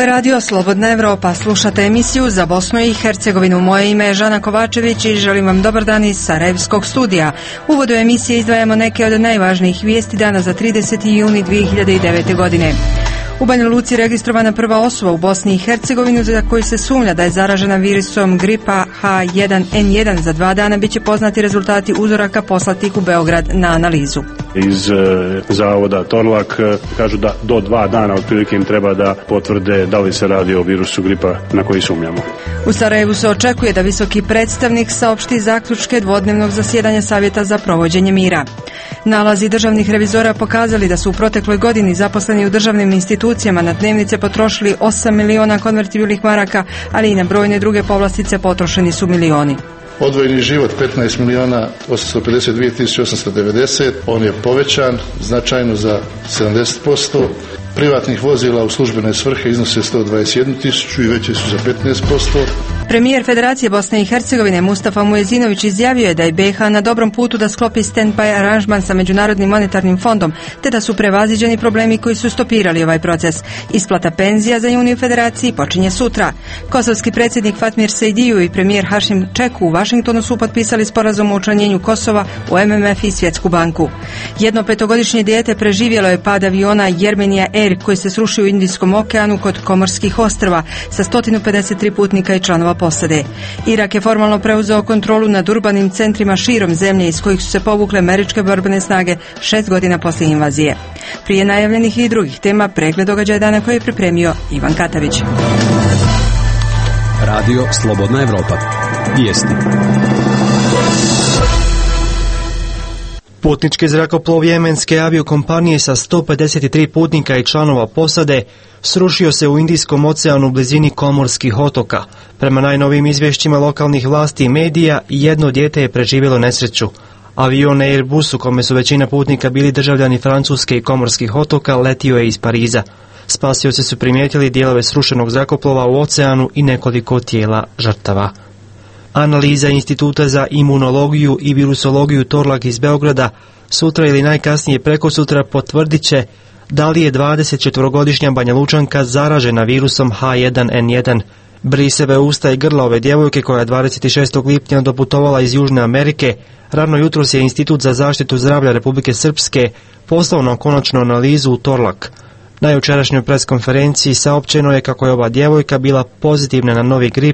Radio Slobodna Evropa. Slušate emisiju za Bosnu i Hercegovinu. Moje ime je Žana Kovačević i želim vam dobar dan iz Sarajevskog studija. U uvodu emisije izdvajamo neke od najvažnijih vijesti dana za 30. juni 2009. godine. U Banja Luci registrovana prva osoba u Bosni i Hercegovini za koju se sumnja da je zaražena virusom gripa H1N1. Za 2 dana bit će poznati rezultati uzoraka poslatih u Beograd na analizu. Iz zavoda Torlak kažu da do 2 dana otprilike im treba da potvrde da li se radi o virusu gripa na koji sumnjamo. U Sarajevu se očekuje da visoki predstavnik saopšti zaključke dvodnevnog zasjedanja Savjeta za provođenje mira. Nalazi državnih revizora pokazali da su u protekloj godini zaposleni u državnim institucijama na dnevnice potrošili 8 miliona konvertibilnih maraka, ali i na brojne druge povlastice potrošeni su milioni. Odvojeni život 15 miliona 852 tisuće 890, on je povećan značajno za 70%. Privatnih vozila u službene svrhe iznose 121 tisuću i veće su za 15%. Premijer Federacije Bosne i Hercegovine Mustafa Muezinović izjavio je da je BiH na dobrom putu da sklopi stand-by aranžman sa Međunarodnim monetarnim fondom, te da su prevaziđeni problemi koji su stopirali ovaj proces. Isplata penzija za juni u Federaciji počinje sutra. Kosovski predsjednik Fatmir Sejdiju i premijer Hašim Čeku u Vašingtonu su potpisali sporazum o učlanjenju Kosova u MMF i Svjetsku banku. Jedno 5-godišnje dijete preživjelo je pad aviona Jermenija Air koji se srušio u Indijskom okeanu kod Komorskih ostrva sa 153 putnika i članova posade. Irak je formalno preuzeo kontrolu nad urbanim centrima širom zemlje iz kojih su se povukle američke borbene snage 6 godina poslije invazije. Prije najavljenih i drugih tema pregled događaja dana koji je pripremio Ivan Katavić. Radio Slobodna Evropa. Vijesti. Putnički zrakoplov jemenske aviokompanije sa 153 putnika i članova posade srušio se u Indijskom oceanu u blizini Komorskih otoka. Prema najnovijim izvješćima lokalnih vlasti i medija, jedno dijete je preživjelo nesreću. Avion Airbus, u kome su većina putnika bili državljani Francuske i Komorskih otoka, letio je iz Pariza. Spasioci su primijetili dijelove srušenog zrakoplova u oceanu i nekoliko tijela žrtava. Analiza Instituta za imunologiju i virusologiju Torlak iz Beograda sutra ili najkasnije prekosutra potvrdit će da li je 24-godišnja Banja Lučanka zaražena virusom H1N1. Briseve usta i grla ove djevojke koja je 26. lipnja doputovala iz Južne Amerike, rano jutros je Institut za zaštitu zdravlja Republike Srpske poslao na konačnu analizu u Torlak. Na jučerašnjoj preskonferenciji saopćeno je kako je ova djevojka bila pozitivna na novi grip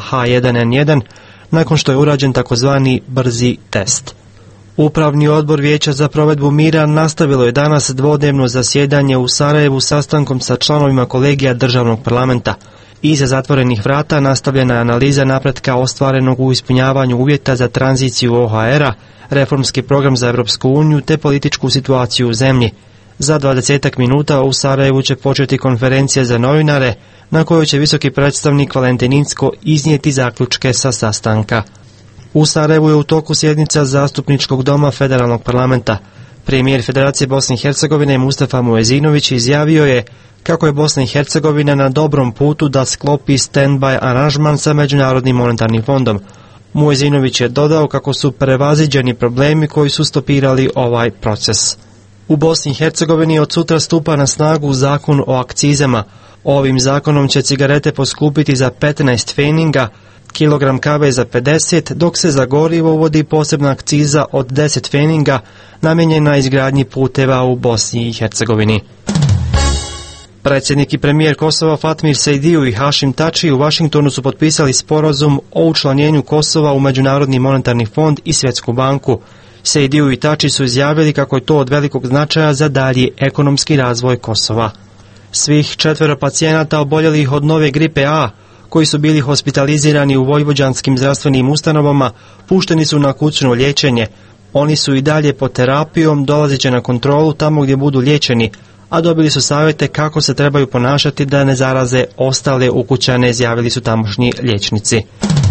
H1N1 nakon što je urađen takozvani brzi test. Upravni odbor Vijeća za provedbu mira nastavilo je danas dvodnevno zasjedanje u Sarajevu sastankom sa članovima kolegija državnog parlamenta. Iza zatvorenih vrata nastavljena je analiza napretka ostvarenog u ispunjavanju uvjeta za tranziciju OHR-a, reformski program za Europsku uniju te političku situaciju u zemlji. Za 20 minuta u Sarajevu će početi konferencija za novinare na kojoj će visoki predstavnik Valentin Incko iznijeti zaključke sa sastanka. U Sarajevu je u toku sjednica Zastupničkog doma Federalnog parlamenta. Premijer Federacije Bosne i Hercegovine Mustafa Muezinović izjavio je kako je Bosna i Hercegovina na dobrom putu da sklopi stand-by aranžman sa Međunarodnim monetarnim fondom. Muezinović je dodao kako su prevaziđeni problemi koji su stopirali ovaj proces. U Bosni i Hercegovini od sutra stupa na snagu zakon o akcizama. Ovim zakonom će cigarete poskupiti za 15 pfeninga, kilogram kave za 50, dok se za gorivo uvodi posebna akciza od 10 pfeninga namijenjena izgradnji puteva u Bosni i Hercegovini. Predsjednik i premijer Kosova Fatmir Sejdiju i Hašim Tači u Vašingtonu su potpisali sporazum o učlanjenju Kosova u Međunarodni monetarni fond i Svjetsku banku. Sejdiju i Tači su izjavili kako je to od velikog značaja za dalji ekonomski razvoj Kosova. Svih 4 pacijenata oboljelih od nove gripe A, koji su bili hospitalizirani u vojvođanskim zdravstvenim ustanovama, pušteni su na kućno liječenje. Oni su i dalje pod terapijom, dolazit će na kontrolu tamo gdje budu liječeni, a dobili su savjete kako se trebaju ponašati da ne zaraze ostale ukućane, izjavili su tamošnji liječnici.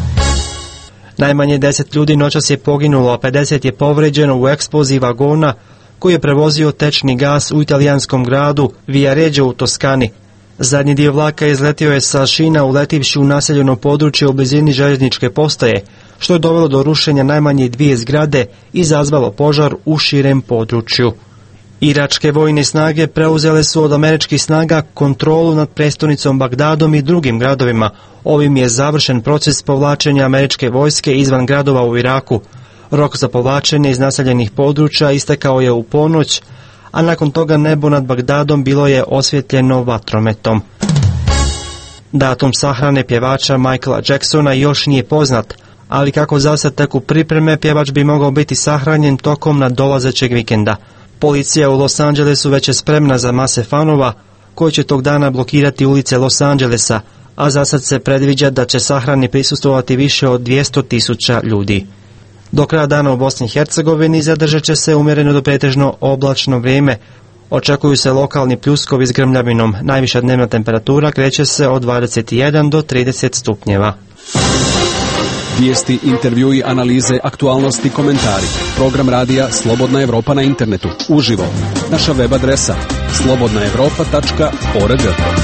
Najmanje 10 ljudi noćas je poginulo, a 50 je povređeno u eksploziji vagona koji je prevozio tečni gas u italijanskom gradu Viareggio u Toskani. Zadnji dio vlaka izletio je sa šina uletivši u naseljeno područje u blizini željezničke postaje, što je dovelo do rušenja najmanje 2 zgrade i izazvalo požar u širem području. Iračke vojne snage preuzele su od američkih snaga kontrolu nad prestolnicom Bagdadom i drugim gradovima. Ovim je završen proces povlačenja američke vojske izvan gradova u Iraku. Rok za povlačenje iz naseljenih područja istekao je u ponoć, a nakon toga nebo nad Bagdadom bilo je osvjetljeno vatrometom. Datum sahrane pjevača Michaela Jacksona još nije poznat, ali kako zasad teku pripreme, pjevač bi mogao biti sahranjen tokom nadolazećeg vikenda. Policija u Los Angelesu već je spremna za mase fanova koji će tog dana blokirati ulice Los Angelesa, a zasad se predviđa da će sahrani prisustvovati više od 200.000 ljudi. Do kraja dana u Bosni i Hercegovini zadržat će se umjereno do pretežno oblačno vrijeme. Očekuju se lokalni pljuskovi s grmljavinom. Najviša dnevna temperatura kreće se od 21 do 30 stupnjeva. Vijesti, intervjui, analize, aktualnosti, komentari. Program radija Slobodna Evropa na internetu. Uživo. Naša web adresa slobodnaevropa.org.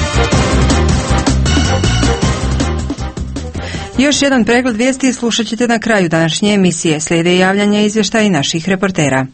Još jedan pregled vijesti slušat ćete na kraju današnje emisije. Slijede javljanja i izvještaji naših reportera.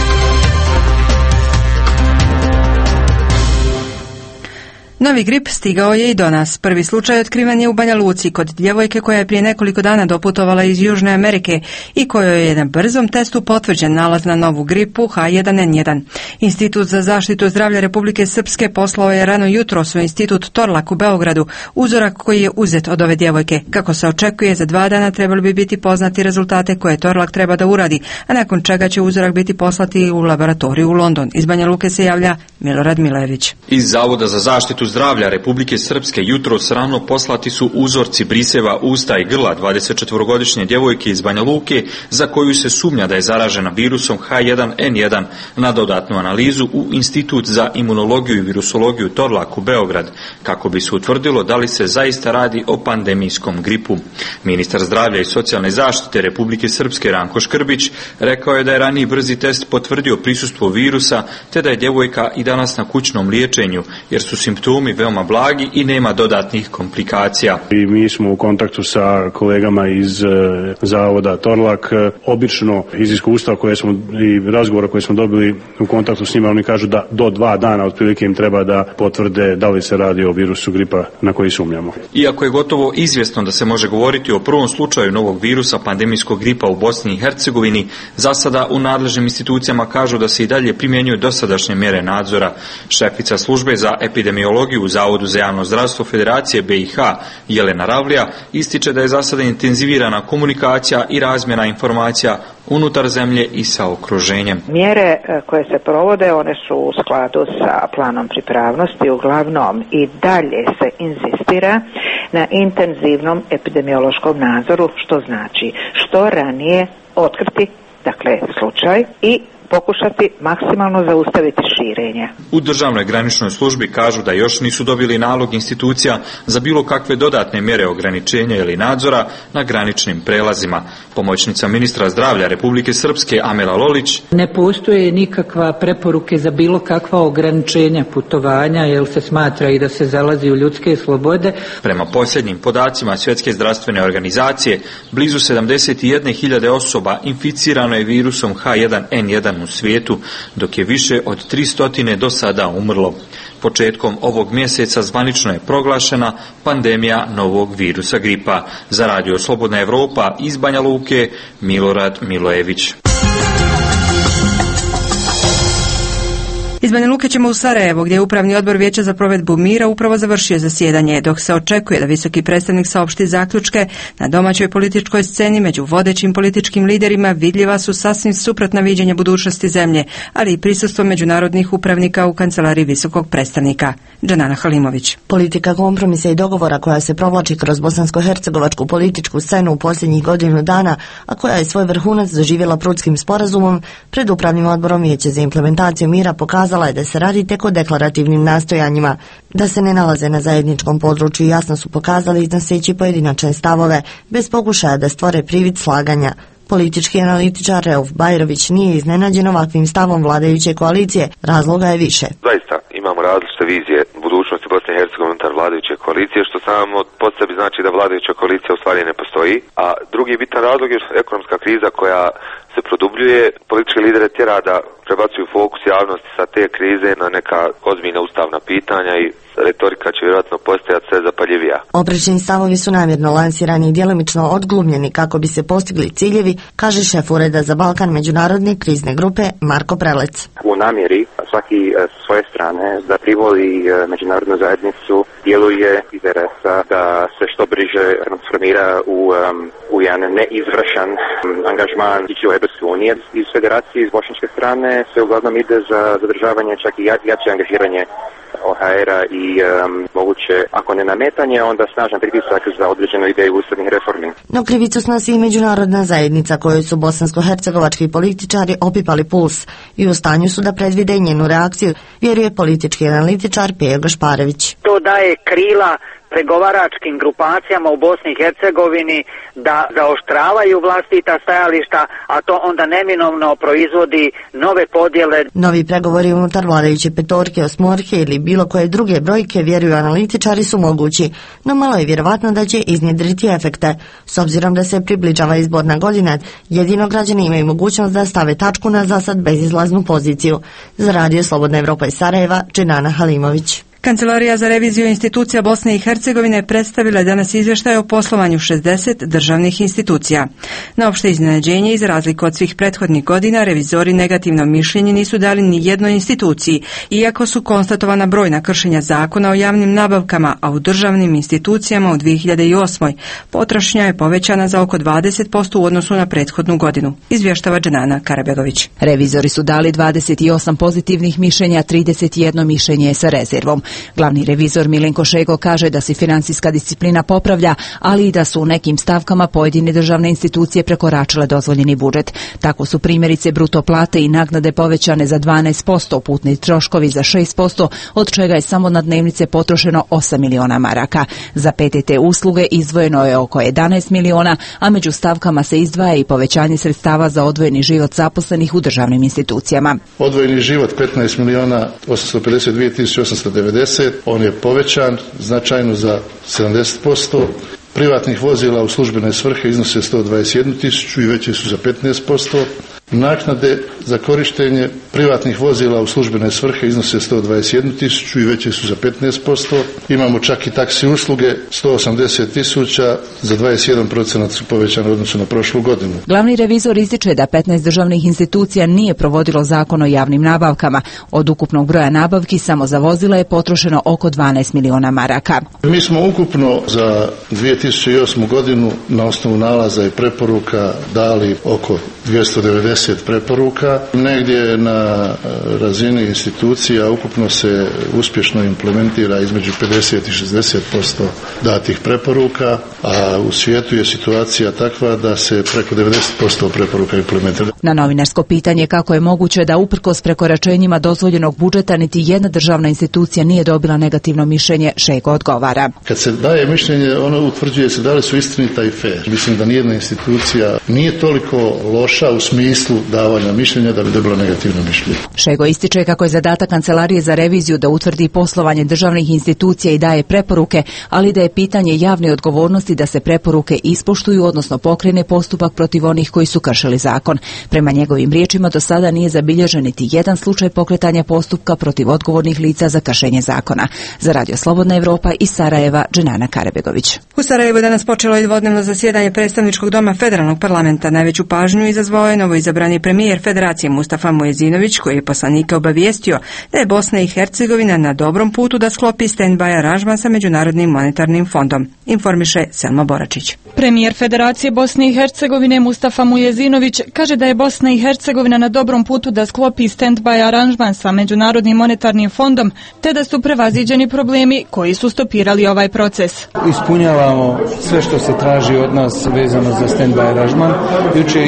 Novi grip stigao je i do nas. Prvi slučaj otkriven je u Banja Luci kod djevojke koja je prije nekoliko dana doputovala iz Južne Amerike i kojoj je na brzom testu potvrđen nalaz na novu gripu H1N1. Institut za zaštitu zdravlja Republike Srpske poslao je rano jutros u institut Torlak u Beogradu uzorak koji je uzet od ove djevojke. Kako se očekuje, za 2 dana trebali bi biti poznati rezultate koje Torlak treba da uradi, a nakon čega će uzorak biti poslati u laboratoriju u London. Iz Banja Luke se javlja Milorad Milević. Iz Zavoda za zaštitu zdravlja Republike Srpske jutros rano poslati su uzorci briseva, usta i grla 24-godišnje djevojke iz Banja Luke za koju se sumnja da je zaražena virusom H1N1 na dodatnu analizu u Institut za imunologiju i virusologiju Torlak u Beograd kako bi se utvrdilo da li se zaista radi o pandemijskom gripu. Ministar zdravlja i socijalne zaštite Republike Srpske Ranko Škrbić rekao je da je raniji brzi test potvrdio prisustvo virusa te da je djevojka i danas na kućnom liječenju jer su simptomi veoma blagi i nema dodatnih komplikacija. I mi smo u kontaktu sa kolegama iz Zavoda Torlak. Obično iz iskustva koje smo i razgovora koje smo dobili u kontaktu s njima, oni kažu da do 2 dana otprilike im treba da potvrde da li se radi o virusu gripa na koji sumnjamo. Iako je gotovo izvjesno da se može govoriti o prvom slučaju novog virusa pandemijskog gripa u Bosni i Hercegovini, za sada u nadležnim institucijama kažu da se i dalje primjenjuju dosadašnje mjere nadzora. Šefica službe za epidemiologiju u Zavodu za javno zdravstvo Federacije BiH Jelena Ravlija ističe da je za sada intenzivirana komunikacija i razmjena informacija unutar zemlje i sa okruženjem. Mjere koje se provode, one su u skladu sa planom pripravnosti, uglavnom i dalje se inzistira na intenzivnom epidemiološkom nadzoru, što znači što ranije otkriti, dakle, slučaj i pokušati maksimalno zaustaviti širenje. U državnoj graničnoj službi kažu da još nisu dobili nalog institucija za bilo kakve dodatne mjere ograničenja ili nadzora na graničnim prelazima. Pomoćnica ministra zdravlja Republike Srpske Amela Lolić: ne postoje nikakva preporuke za bilo kakva ograničenja putovanja, jer se smatra i da se zalazi u ljudske slobode. Prema posljednjim podacima Svjetske zdravstvene organizacije, blizu 71.000 osoba inficirano je virusom H1N1 u svijetu, dok je više od 300 do sada umrlo. Početkom ovog mjeseca zvanično je proglašena pandemija novog virusa gripa. Za Radio Slobodna Evropa iz Banja Luke, Milorad Milojević. Iz Banja Luke ćemo u Sarajevo, gdje je Upravni odbor Vijeća za provedbu mira upravo završio zasjedanje, dok se očekuje da visoki predstavnik saopšti zaključke. Na domaćoj političkoj sceni među vodećim političkim liderima vidljiva su sasvim suprotna viđenja budućnosti zemlje, ali i prisustvo međunarodnih upravnika u kancelariji visokog predstavnika. Džanana Halimović. Politika kompromisa i dogovora koja se provlači kroz bosansko-hercegovačku političku scenu u posljednjih godinu dana, a koja je svoj vrhunac doživjela Prutskim sporazumom, pred Upravnim odborom Vijeća za implementaciju mira pokazala je da se radi tek o deklarativnim nastojanjima, da se ne nalaze na zajedničkom području i jasno su pokazali iznoseći pojedinačne stavove, bez pokušaja da stvore privid slaganja. Politički analitičar Reuf Bajrović nije iznenađen ovakvim stavom vladajuće koalicije, razloga je više. Zaista imamo različite vizije budućnosti Bosne i Hercegovine unutar vladajuće koalicije, što samo po sebi znači da vladajuća koalicija u stvari ne postoji. A drugi bitan razlog je ekonomska kriza koja se produbljuje. Politički lidere tjera da prebacuju fokus javnosti sa te krize na neka ozbiljna ustavna pitanja i retorika će vjerojatno postajati sve zapaljivija. Oprečni stavovi su namjerno lansirani i djelomično odglumljeni kako bi se postigli ciljevi, kaže šef Ureda za Balkan međunarodne krizne grupe Marko Prelec. U namjeri svaki s svoje strane da privoli međunarodnu zajednicu djeluje interesa da se što brže transformira u jedan neizvršan angažman u Europske unije. Iz federacije, iz bošnjačke strane se uglavnom ide za zadržavanje čak i jače angažiranje OHR-a i moguće, ako ne nametanje, onda snažan pritisak za određenu ideju ustavnih reformi. No krivicu snosi i međunarodna zajednica kojoj su bosansko-hercegovački političari opipali puls i u stanju su da predvide njenu reakciju, vjeruje politički analitičar Pejo Gašparević. To daje krila pregovaračkim grupacijama u Bosni i Hercegovini da zaoštravaju vlastita stajališta, a to onda neminovno proizvodi nove podjele. Novi pregovori unutar vladajuće petorke, osmorke ili bilo koje druge brojke, vjeruju analitičari, su mogući, no malo je vjerovatno da će iznjedriti efekte. S obzirom da se približava izborna godina, jedino građani imaju mogućnost da stave tačku na zasad bezizlaznu poziciju. Za Radio Slobodna Evropa iz Sarajeva, Dženana Halimović. Kancelarija za reviziju institucija Bosne i Hercegovine predstavila je danas izvještaj o poslovanju 60 državnih institucija. Na opšte iznenađenje i za razliku od svih prethodnih godina, revizori negativno mišljenje nisu dali ni jednoj instituciji, iako su konstatovana brojna kršenja zakona o javnim nabavkama, a u državnim institucijama u 2008. potrošnja je povećana za oko 20% u odnosu na prethodnu godinu, izvještava Dženana Karabegović. Revizori su dali 28 pozitivnih mišljenja, 31 mišljenje sa rezervom. Glavni revizor Milenko Šego kaže da se financijska disciplina popravlja, ali i da su u nekim stavkama pojedine državne institucije prekoračile dozvoljeni budžet. Tako su primjerice bruto plate i naknade povećane za 12%, putni troškovi za 6%, od čega je samo na dnevnice potrošeno 8 miliona maraka. Za PTT usluge izdvojeno je oko 11 miliona, a među stavkama se izdvaja i povećanje sredstava za odvojeni život zaposlenih u državnim institucijama. Odvojeni život 15 miliona 852.890, on je povećan značajno za 70%. Privatnih vozila u službene svrhe iznose 121.000 i veće su za 15%. Naknade za korištenje privatnih vozila u službene svrhe iznose 121.000 i veće su za 15%. Imamo čak i taksi usluge 180.000, za 21% su povećane u odnosu na prošlu godinu. Glavni revizor ističe da 15 državnih institucija nije provodilo zakon o javnim nabavkama. Od ukupnog broja nabavki samo za vozila je potrošeno oko 12 miliona maraka. Mi smo ukupno za 2008. godinu na osnovu nalaza i preporuka dali oko 290 preporuka. Negdje na razini institucija ukupno se uspješno implementira između 50 i 60% datih preporuka, a u svijetu je situacija takva da se preko 90% preporuka implementira. Na novinarsko pitanje kako je moguće da uprkos prekoračenjima dozvoljenog budžeta niti jedna državna institucija nije dobila negativno mišljenje, Šego odgovara. Kad se daje mišljenje, ono utvrđuje se da li su istinita i fair. Mislim da nijedna institucija nije toliko loša u smislu davanja mišljenja da bi dobila negativno mišljenje. Šego ističe kako je zadatak Kancelarije za reviziju da utvrdi poslovanje državnih institucija i daje preporuke, ali da je pitanje javne odgovornosti da se preporuke ispoštuju, odnosno pokrene postupak protiv onih koji su kršili zakon. Prema njegovim riječima do sada nije zabilježen niti jedan slučaj pokretanja postupka protiv odgovornih lica za kršenje zakona. Za Radio Slobodna Evropa iz Sarajeva, Dženana Karabegović. U Sarajevu danas počelo i dvodnevno zasjedanje predstavničkog doma federalnog parlamenta. Najveću pažnju izazvao je novoizabrani premijer Federacije Mustafa Muezinović, koji je poslanike obavijestio da je Bosna i Hercegovina na dobrom putu da sklopi stand-by aranžman sa Međunarodnim monetarnim fondom, informiše Selma Boračić. Premijer Federacije Bosne i Hercegovine Mustafa Muezinović kaže da je Bosna i Hercegovina na dobrom putu da sklopi stand-by aranžman sa Međunarodnim monetarnim fondom, te da su prevaziđeni problemi koji su stopirali ovaj proces. Ispunjavamo sve što se traži od nas vezano za stand-by aranžman. Juče je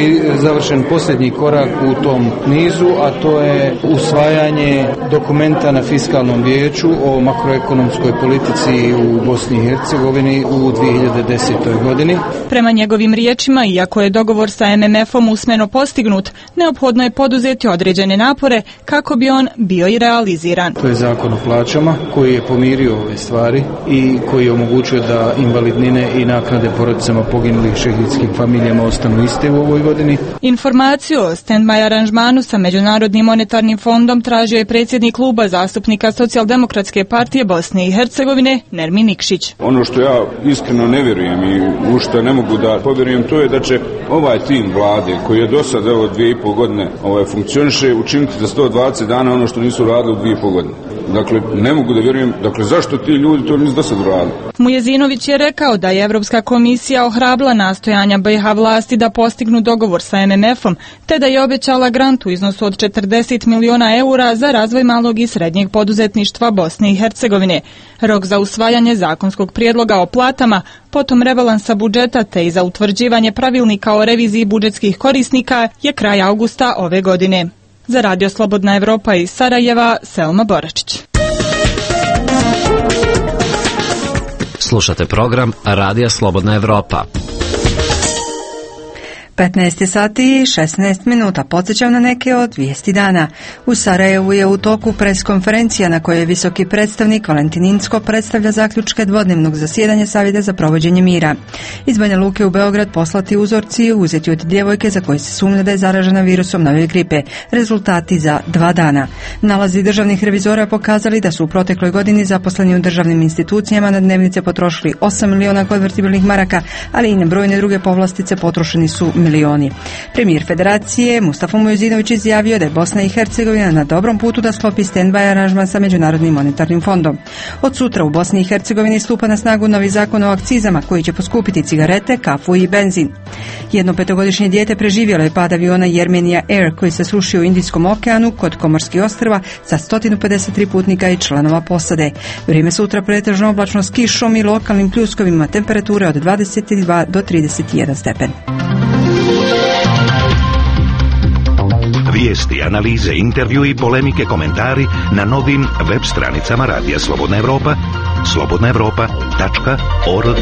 završen posljednji korak u tom nizu, a to je usvajanje dokumenta na fiskalnom vijeću o makroekonomskoj politici u Bosni i Hercegovini u 2010. godini. Prema njegovim riječima, iako je dogovor sa MMF-om usmeno postignut, neophodno je poduzeti određene napore kako bi on bio i realiziran. To je zakon o plaćama koji je pomirio ove stvari i koji je omogućio da invalidnine i naknade porodicama poginulih šehidskim familijama ostanu iste u ovoj godini. Informaciju o stand-by aranžmanu sa Međunarodnim monetarnim fondom tražio je predsjednik kluba zastupnika Socijaldemokratske partije Bosne i Hercegovine Nermin Nikšić. Ono što ja iskreno ne vjerujem i u što ne mogu da povjerujem, to je da će ovaj tim vlade koji je do sada 2,5 godine funkcioniše učiniti za 120 dana ono što nisu radili u 2,5 godine. Dakle, ne mogu da vjerujem, zašto ti ljudi to nisu do sada radili? Mujezinović je rekao da je Evropska komisija ohrabila nastojanja BiH vlasti da postignu dogovor sa MMF-om, te da je obećala grant u iznosu od 40 miliona eura za razvoj malog i srednjeg poduzetništva Bosne i Hercegovine. Rok za usvajanje zakonskog prijedloga o platama, potom rebalansa budžeta te i za utvrđivanje pravilnika o reviziji budžetskih korisnika je kraj avgusta ove godine. Za Radio Slobodna Evropa iz Sarajeva, Selma Boračić. Slušate program Radija Slobodna Evropa. 15 sati i 16 minuta. Podsjećam na neke od vijesti dana. U Sarajevu je u toku preskonferencija na kojoj je visoki predstavnik Valentin Incko predstavlja zaključke dvodnevnog zasjedanja Savjeta za provođenje mira. Iz Banja Luke u Beograd poslati uzorci uzeti od djevojke za koje se sumnja da je zaražena virusom nove gripe. Rezultati za 2 dana. Nalazi državnih revizora pokazali da su u protekloj godini zaposleni u državnim institucijama na dnevnice potrošili 8 miliona konvertibilnih maraka, ali i na brojne druge povlastice potrošeni su milioni. Premijer Federacije Mustafa Mujezinović izjavio da je Bosna i Hercegovina na dobrom putu da sklopi stand-by aranžman sa Međunarodnim monetarnim fondom. Od sutra u Bosni i Hercegovini stupa na snagu novi zakon o akcizama koji će poskupiti cigarete, kafu i benzin. Jedno 5-godišnje dijete preživjelo je pad aviona Jermenija Air koji se srušio u Indijskom okeanu kod Komorskih ostrva sa 153 putnika i članova posade. Vrijeme sutra pretežno oblačno s kišom i lokalnim pljuskovima, temperature od 22 do 31 stepen. Vijesti, analize, intervju i polemike, komentari na novim web stranicama Radija Slobodna Evropa, slobodnaevropa.org.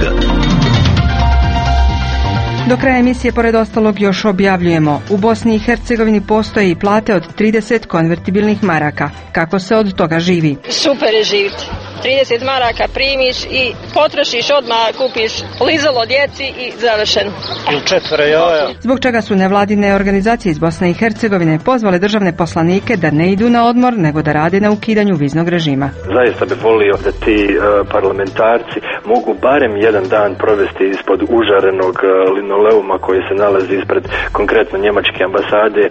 Do kraja emisije, pored ostalog, još objavljujemo. U Bosni i Hercegovini postoje i plate od 30 konvertibilnih maraka. Kako se od toga živi? Super je živjeti. 30 maraka primiš i potrošiš odmah, kupiš lizalo djeci i završen. Zbog čega su nevladine organizacije iz Bosne i Hercegovine pozvale državne poslanike da ne idu na odmor, nego da rade na ukidanju viznog režima. Zaista bi volio da ti parlamentarci mogu barem jedan dan provesti ispod užarenog linoleuma koji se nalazi ispred konkretno njemačke ambasade.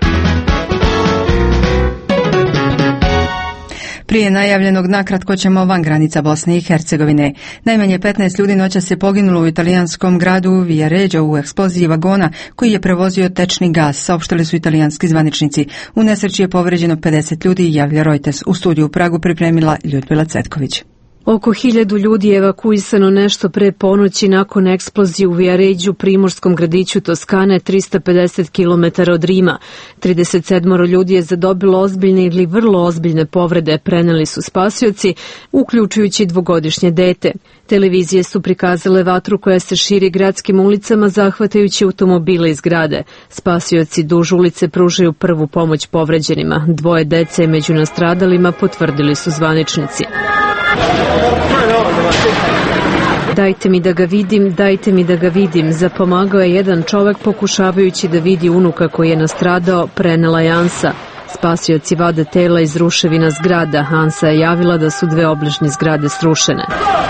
Prije najavljenog nakratko ćemo van granica Bosne i Hercegovine. Najmanje 15 ljudi noćas se poginulo u italijanskom gradu Viareggio u eksploziji vagona koji je prevozio tečni gas, saopštili su italijanski zvaničnici. U nesreći je povrijeđeno 50 ljudi, javlja Reuters. U studiju u Pragu pripremila Ljudmila Cvetković. Oko 1000 ljudi je evakuisano nešto pre ponoći nakon eksplozije u Viareggiju, primorskom gradiću Toskane, 350 km od Rima. 37 ljudi je zadobilo ozbiljne ili vrlo ozbiljne povrede, preneli su spasioci, uključujući 2-godišnje dete. Televizije su prikazale vatru koja se širi gradskim ulicama, zahvatajući automobile iz zgrade. Spasioci duž ulice pružaju prvu pomoć povređenima. 2 dece među nastradalima, potvrdili su zvaničnici. Dajte mi da ga vidim, dajte mi da ga vidim, zapomagao je jedan čovek pokušavajući da vidi unuka koji je nastradao, prenela je Ansa. Spasioci vade tela iz ruševina zgrada. Ansa je javila da su 2 obližnje zgrade srušene.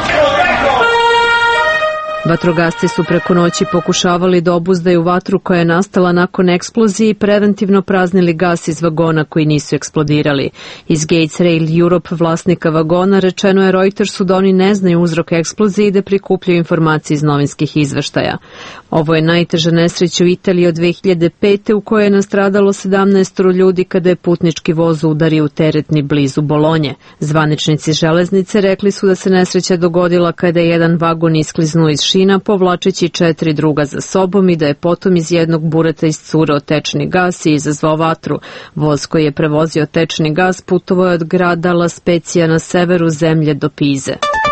Vatrogasci su preko noći pokušavali da obuzdaju vatru koja je nastala nakon eksplozije i preventivno praznili gas iz vagona koji nisu eksplodirali. Iz Gates Rail Europe, vlasnika vagona, rečeno je Reutersu da oni ne znaju uzrok eksplozije i da prikupljaju informacije iz novinskih izveštaja. Ovo je najteža nesreća u Italiji od 2005. u kojoj je nastradalo 17 ljudi kada je putnički voz udario u teretni blizu Bolonje. Zvaničnici železnice rekli su da se nesreća dogodila kada je jedan vagon iskliznuo iz mašina povlačeći 4 druga za sobom i da je potom iz jednog bureta iscurao tečni gas i izazvao vatru. Voz koji je prevozio tečni gas putovao je od grada La Spezia na severu zemlje do Pize.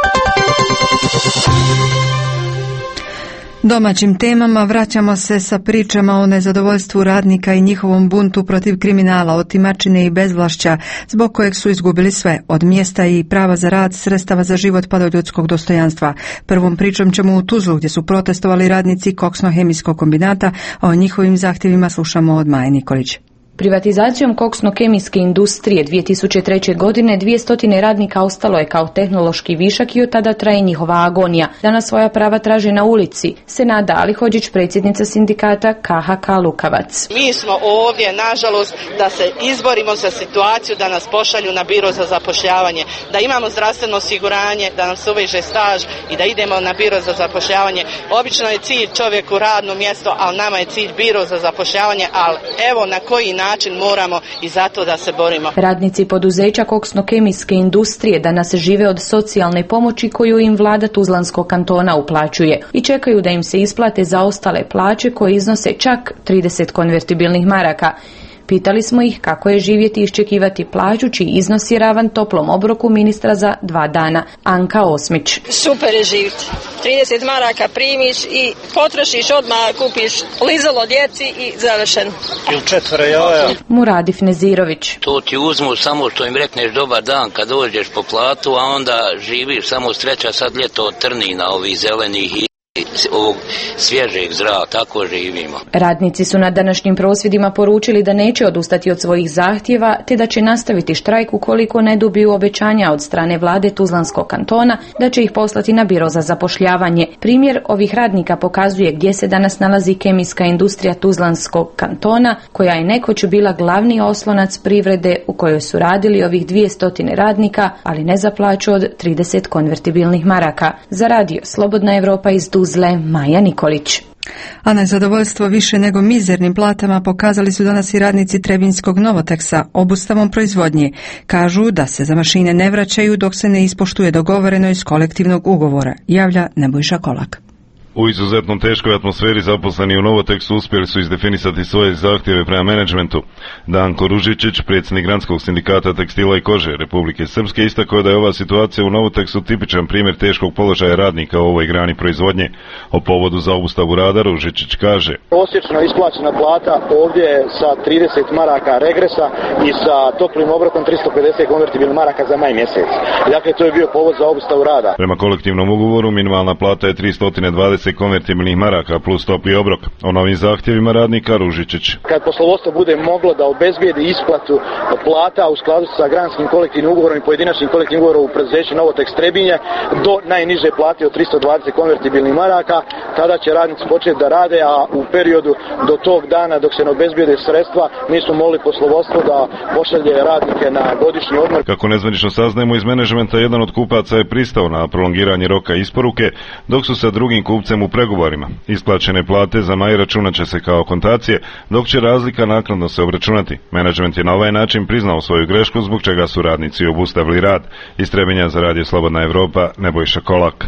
Domaćim temama vraćamo se sa pričama o nezadovoljstvu radnika i njihovom buntu protiv kriminala, otimačine i bezvlašća, zbog kojeg su izgubili sve, od mjesta i prava za rad, sredstava za život pa do ljudskog dostojanstva. Prvom pričom ćemo u Tuzlu, gdje su protestovali radnici koksno-hemijskog kombinata, a o njihovim zahtjevima slušamo od Maje Nikolić. Privatizacijom koksno-kemijske industrije 2003. godine 200 radnika ostalo je kao tehnološki višak i od tada traje njihova agonija. Danas svoja prava traže na ulici. Senada Alihođić, predsjednica sindikata KHK Lukavac. Mi smo ovdje, nažalost, da se izborimo za situaciju da nas pošalju na biro za zapošljavanje, da imamo zdravstveno osiguranje, da nam se uveže staž i da idemo na biro za zapošljavanje. Obično je cilj čovjeku radno mjesto, ali nama je cilj biro za zapošljavanje, ali evo na koji način moramo i zato da se borimo. Radnici poduzeća koksno-kemijske industrije danas žive od socijalne pomoći koju im vlada Tuzlanskog kantona uplaćuje i čekaju da im se isplate zaostale plaće koje iznose čak 30 konvertibilnih maraka. Pitali smo ih kako je živjeti i iščekivati plaću čiji iznos je ravan toplom obroku ministra za 2 dana. Anka Osmić. Super je živjeti. 30 maraka primiš i potrošiš odmah, kupiš lizalo djeci i završen. Ili 4 jaja. Muradif Nezirović. To ti uzmu samo što im rekneš dobar dan kad dođeš po platu, a onda živiš samo sreća sad ljeto od trnina ovih zelenih i ovog svježeg zraka, tako živimo. Radnici su na današnjim prosvjedima poručili da neće odustati od svojih zahtjeva, te da će nastaviti štrajk ukoliko ne dobiju obećanja od strane vlade Tuzlanskog kantona da će ih poslati na biro za zapošljavanje. Primjer ovih radnika pokazuje gdje se danas nalazi kemijska industrija Tuzlanskog kantona, koja je nekoć bila glavni oslonac privrede u kojoj su radili ovih 200 radnika, ali ne za plaću od 30 konvertibilnih maraka. Za radio Slobodna Evropa iz Tuzle, Maja Nikolić. A nezadovoljstvo više nego mizernim platama pokazali su danas i radnici Trebinjskog Novoteksa obustavom proizvodnje. Kažu da se za mašine ne vraćaju dok se ne ispoštuje dogovoreno iz kolektivnog ugovora, javlja Nebojša Kolak. U izuzetno teškoj atmosferi zaposleni u Novoteksu uspjeli su izdefinisati svoje zahtjeve prema menadžmentu. Danko Ružičić, predsjednik Granskog sindikata tekstila i kože Republike Srpske, istakao da je ova situacija u Novoteksu tipičan primjer teškog položaja radnika u ovoj grani proizvodnje. O povodu za obustavu rada Ružičić kaže: prosječno isplaćena plata ovdje je sa 30 maraka regresa i sa toplim obrokom 350 konvertibilnih maraka za maj mjesec. Dakle, to je bio povod za obustavu rada. Prema kolektivnom ugovoru minimalna plata je 320 konvertibilnih maraka plus topli obrok. O novim zahtjevima radnika Ružičić. Kad poslovodstvo bude moglo da obezbijedi isplatu plata u skladu sa granskim kolektivnim ugovorom i pojedinačnim kolektivnim ugovorom u preduzeću Novoteks Trebinje do najniže plate od 320 konvertibilnih maraka, tada će radnici početi da rade, a u periodu do tog dana dok se ne obezbijede sredstva nisu mogli poslovodstvo da pošalje radnike na godišnji odmor. Kako nezvanično saznajemo iz menadžmenta, jedan od kupaca je pristao na prolongiranje roka isporuke, dok su sa drugim kupcem u pregovorima. Isplaćene plate za maj računat će se kao kontacije, dok će razlika naknadno se obračunati. Menadžment je na ovaj način priznao svoju grešku, zbog čega su radnici obustavili rad. Iz Trebinja za radio Slobodna Evropa, Nebojša Kolak.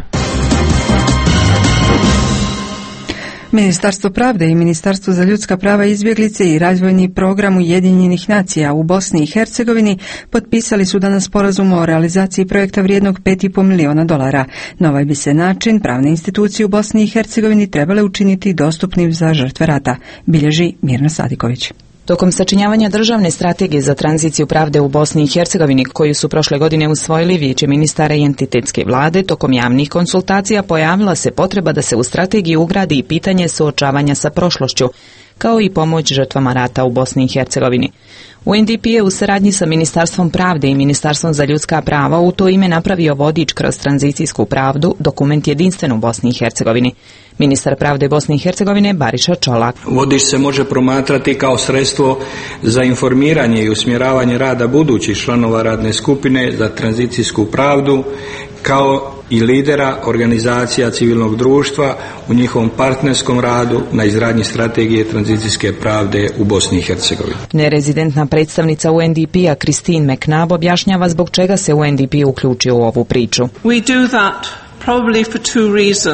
Ministarstvo pravde i Ministarstvo za ljudska prava, izbjeglice i razvojni program Ujedinjenih nacija u Bosni i Hercegovini potpisali su danas sporazum o realizaciji projekta vrijednog $5,5 miliona. Na ovaj bi se način pravne institucije u Bosni i Hercegovini trebale učiniti dostupnim za žrtve rata, bilježi Mirna Sadiković. Tokom sačinjavanja državne strategije za tranziciju pravde u Bosni i Hercegovini, koju su prošle godine usvojili Vijeće ministara i entitetske vlade, tokom javnih konsultacija pojavila se potreba da se u strategiju ugradi i pitanje suočavanja sa prošlošću, kao i pomoć žrtvama rata u Bosni i Hercegovini. UNDP je u saradnji sa Ministarstvom pravde i Ministarstvom za ljudska prava u to ime napravio vodič kroz tranzicijsku pravdu, dokument jedinstven u Bosni i Hercegovini. Ministar pravde Bosne i Hercegovine Bariša Čolak. Vodič se može promatrati kao sredstvo za informiranje i usmjeravanje rada budućih članova radne skupine za tranzicijsku pravdu, kao i lidera organizacija civilnog društva u njihovom partnerskom radu na izradnji strategije tranzicijske pravde u Bosni i Hercegovini. Nerezidentna predstavnica UNDP-a Christine McNabb objašnjava zbog čega se UNDP uključio u ovu priču. We do that probably for two reasons.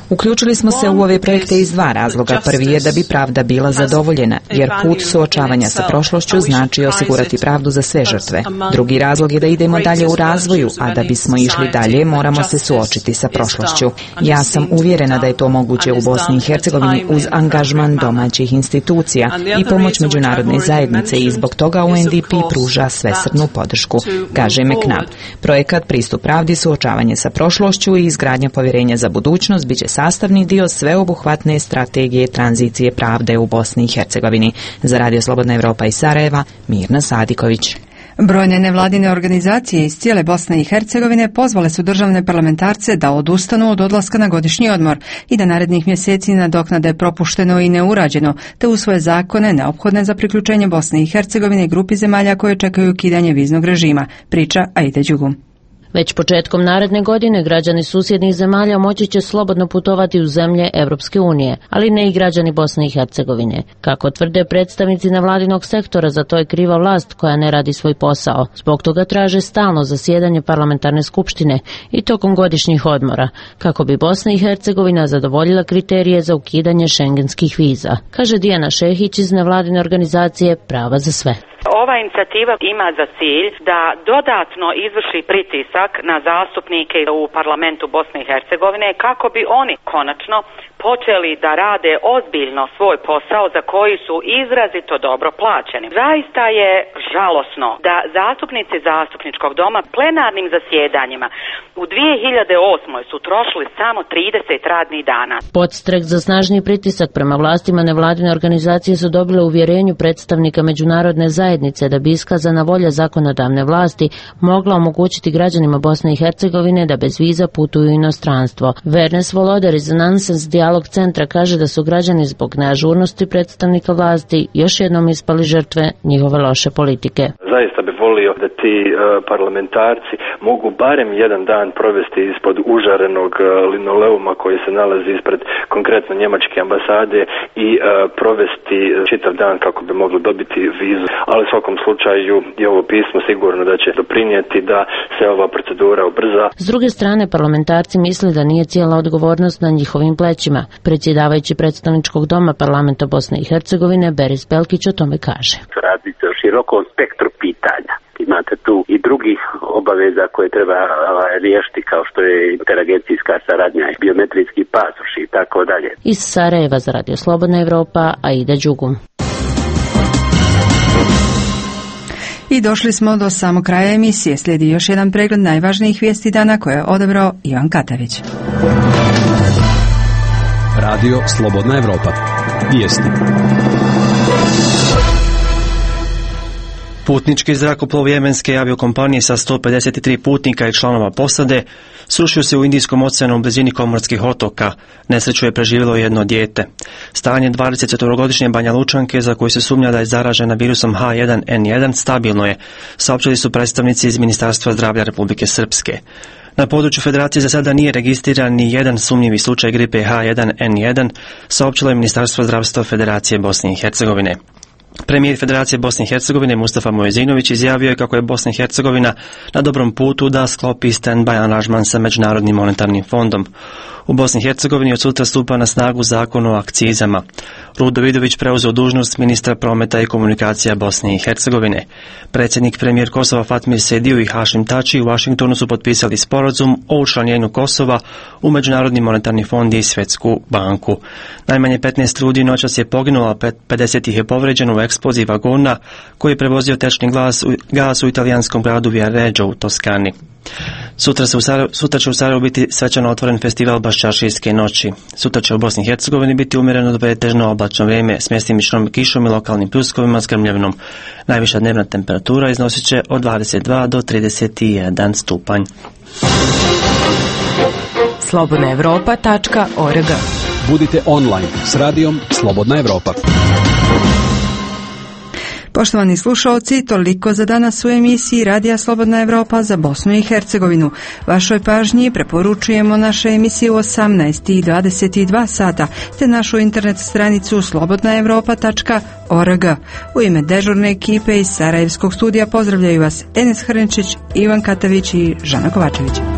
Uključili smo se u ove projekte iz dva razloga. Prvi je da bi pravda bila zadovoljena, jer put suočavanja sa prošlošću znači osigurati pravdu za sve žrtve. Drugi razlog je da idemo dalje u razvoju, a da bismo išli dalje moramo se suočiti sa prošlošću. Ja sam uvjerena da je to moguće u Bosni i Hercegovini uz angažman domaćih institucija i pomoć međunarodne zajednice i zbog toga UNDP pruža svesrdnu podršku, kaže McNabb. Projekat Pristup pravdi, suočavanje sa prošlošću i izgradnja povjerenja za budućnost biće sastavni dio sveobuhvatne strategije tranzicije pravde u Bosni i Hercegovini. Za Radio Slobodna Evropa iz Sarajeva, Mirna Sadiković. Brojne nevladine organizacije iz cijele Bosne i Hercegovine pozvale su državne parlamentarce da odustanu od odlaska na godišnji odmor i da narednih mjeseci nadoknade propušteno i neurađeno, te usvoje zakone neophodne za priključenje Bosne i Hercegovine grupi zemalja koje čekaju ukidanje viznog režima, priča Aida Đugum. Već početkom naredne godine građani susjednih zemalja moći će slobodno putovati u zemlje Evropske unije, ali ne i građani Bosne i Hercegovine. Kako tvrde predstavnici nevladinog sektora, za to je kriva vlast koja ne radi svoj posao. Zbog toga traže stalno zasjedanje parlamentarne skupštine i tokom godišnjih odmora, kako bi Bosna i Hercegovina zadovoljila kriterije za ukidanje šengenskih viza, kaže Dijana Šehić iz nevladine organizacije Prava za sve. Ova inicijativa ima za cilj da dodatno izvrši pritisak na zastupnike u parlamentu Bosne i Hercegovine kako bi oni konačno počeli da rade ozbiljno svoj posao za koji su izrazito dobro plaćeni. Zaista je žalosno da zastupnici zastupničkog doma plenarnim zasjedanjima u 2008. su trošili samo 30 radnih dana. Podstrek za snažni pritisak prema vlastima nevladine organizacije su dobile uvjerenju predstavnika međunarodne zajednice da bi iskazana volja zakonodavne vlasti mogla omogućiti građanima Bosne i Hercegovine da bez viza putuju u inostranstvo. Vernes Voloder iz Nonsense Dialog centra kaže da su građani zbog neažurnosti predstavnika vlasti još jednom ispali žrtve njihove loše politike. Zaista bi volio da ti parlamentarci mogu barem jedan dan provesti ispod užarenog linoleuma koji se nalazi ispred konkretno njemačke ambasade i provesti čitav dan kako bi mogli dobiti vizu. Ali u svakom slučaju i ovo pismo sigurno da će doprinijeti da se ova procedura ubrza. S druge strane, parlamentarci misle da nije cijela odgovornost na njihovim plećima. Predsjedavajući predstavničkog doma parlamenta Bosne i Hercegovine Beris Belkić o tome kaže. Radi se o širokom spektru pitanja. Imate tu i drugih obaveza koje treba riješiti, kao što je interagencijska saradnja, biometrijski pasoši i tako dalje. Iz Sarajeva za Radio Slobodna Evropa, Aida Đugum. I došli smo do samog kraja emisije. Slijedi još jedan pregled najvažnijih vijesti dana koje je odabrao Ivan Katavić. Radio Slobodna Evropa. Vijesti. Putnički zrakoplov jemenske aviokompanije sa 153 putnika i članova posade srušio se u Indijskom oceanu u blizini Komorskih otoka. Nesreću je preživjelo jedno dijete. Stanje 24-godišnje Banja Lučanke, za koju se sumnja da je zaražena virusom H1N1, stabilno je, saopćili su predstavnici iz Ministarstva zdravlja Republike Srpske. Na području federacije za sada nije registriran ni jedan sumnjivi slučaj gripe H1N1, saopćilo je Ministarstvo zdravstva Federacije Bosne i Hercegovine. Premijer Federacije Bosne i Hercegovine Mustafa Muezinović izjavio je kako je Bosna i Hercegovina na dobrom putu da sklopi stand-by aranžman sa Međunarodnim monetarnim fondom. U Bosni i Hercegovini od sutra stupa na snagu zakon o akcizama. Rudo Vidović preuzeo dužnost ministra prometa i komunikacija Bosne i Hercegovine. Predsjednik premijer Kosova Fatmir Sediu i Hašim Tači u Vašingtonu su potpisali sporazum o učlanjenju Kosova u Međunarodni monetarni fond i Svjetsku banku. Najmanje 15 ljudi noćas je poginulo, a 50 ih je povređeno u eksploziji vagona koji je prevozio tečni gas u italijanskom gradu Viareggio u Toskani. Sutra će u Sarajevu biti svečano otvoren festival Baščaršijske noći. Sutra će u Bosni i Hercegovini biti umjereno do pretežno oblačno vrijeme s mjestimičnom kišom i lokalnim pljuskovima s grmljavinom. Najviša dnevna temperatura iznosit će od 22 do 31 stupanj. slobodnaevropa.org. Budite online s radijom Slobodna Evropa. Poštovani slušalci, toliko za danas u emisiji Radija Slobodna Evropa za Bosnu i Hercegovinu. Vašoj pažnji preporučujemo naše emisije u 18 i 22 sata, te našu internet stranicu slobodnaevropa.org. U ime dežurne ekipe iz Sarajevskog studija pozdravljaju vas Enes Hrnčić, Ivan Katavić i Žana Kovačević.